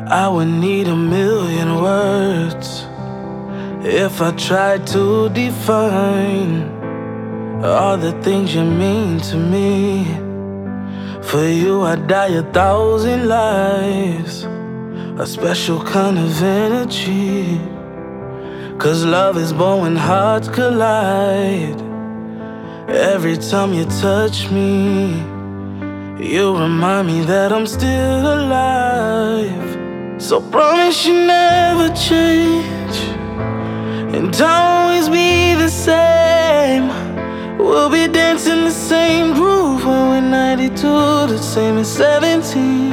I would need a million words if I tried to define all the things you mean to me. For you I'd die 1,000 lives, a special kind of energy. 'Cause love is born when hearts collide. Every time you touch me, you remind me that I'm still alive. So promise you never change, and always be the same. We'll be dancing the same groove when we're 92, the same as 17.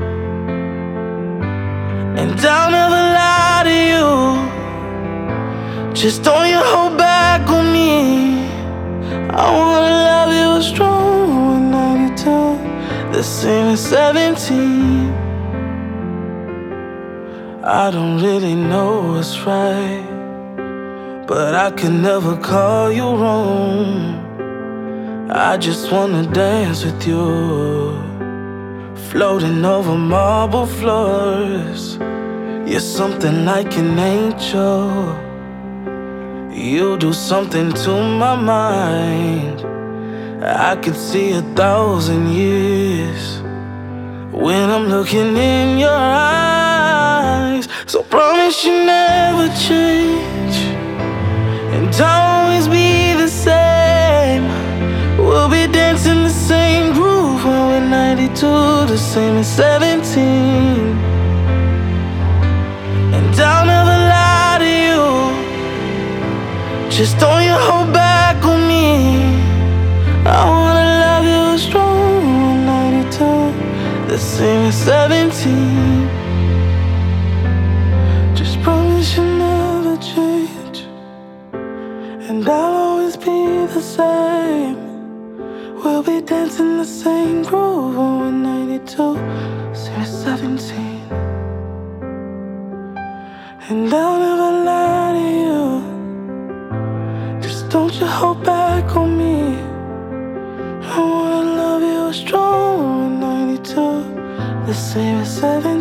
And I'll never lie to you, just don't you hold back on me. I wanna love you strong when 92, the same as 17. I don't really know what's right, but I can never call you wrong. I just wanna dance with you, floating over marble floors. You're something like an angel. You do something to my mind. I could see 1,000 years when I'm looking in your eyes. So promise you never change, and always be the same. We'll be dancing the same groove when we're 92, the same as 17. And I'll never lie to you, just don't you hold back on me. I wanna love you strong when 92, the same as 17. Just promise you'll never change, and I'll always be the same. We'll be dancing the same groove when we're 92, same as 17. And I'll never lie to you, just don't you hold back on me. I wanna love you strong when 92, the same as 17.